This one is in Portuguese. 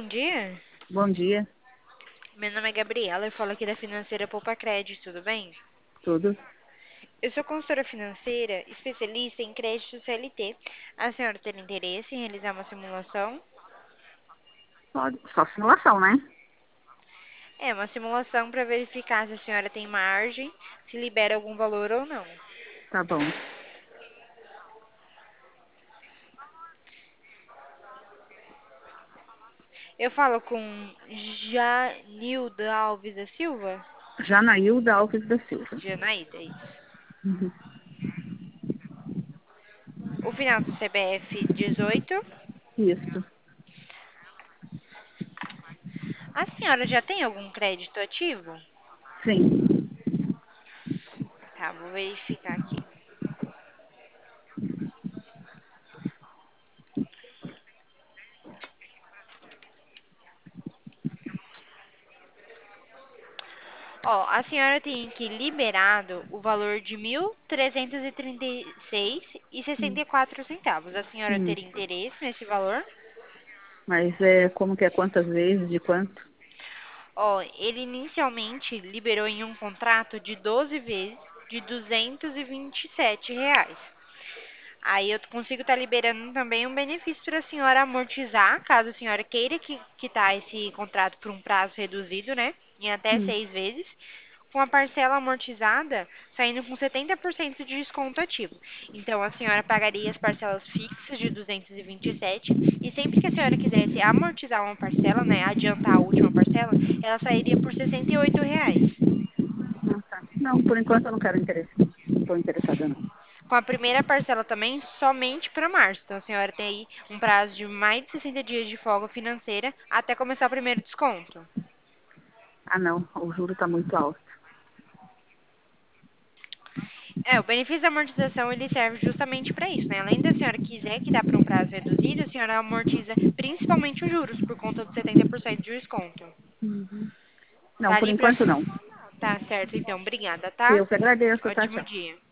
dia. Bom dia, Meu nome é Gabriela, eu falo aqui da Financeira Poupa Crédito, tudo bem? tudo? Eu sou consultora financeira, especialista em crédito CLT. A senhora tem interesse em realizar uma simulação? Pode, só simulação, né? É uma simulação para verificar se a senhora tem margem, se libera algum valor ou não. Tá bom. Eu falo com Janilda Alves da Silva? Janaílda Alves da Silva. Janaída, é isso. Uhum. O final do CPF 18. Isso, A senhora já tem algum crédito ativo? sim. Tá, vou verificar aqui. Ó, a senhora tem que liberado o valor de 1.336,64 centavos. A senhora Hum. teria interesse nesse valor? Mas é como que é quantas vezes, de quanto? Ó, ele inicialmente liberou em um contrato de 12 vezes de R$ 227. Aí eu consigo estar liberando também um benefício para a senhora amortizar, caso a senhora queira quitar esse contrato por um prazo reduzido, né? Em até Hum. 6 vezes, com a parcela amortizada saindo com 70% de desconto ativo. Então a senhora pagaria as parcelas fixas de 227 e sempre que a senhora quisesse amortizar uma parcela, né, adiantar a última parcela, ela sairia por R$ 68. Ah, tá. Não, por enquanto eu não quero interesse. Não estou interessada, não. Com a primeira parcela também somente para março. Então a senhora tem aí um prazo de mais de 60 dias de folga financeira até começar o primeiro desconto. Ah, não, o juro está muito alto. É, o benefício da amortização ele serve justamente para isso, né? Além da senhora quiser que dá para um prazo reduzido, a senhora amortiza principalmente os juros por conta dos 70% de desconto. Uhum. Tá Não, por ali para. enquanto não. Tá certo, então. Obrigada, tá? Eu que agradeço, tá, Ótimo tchau. dia.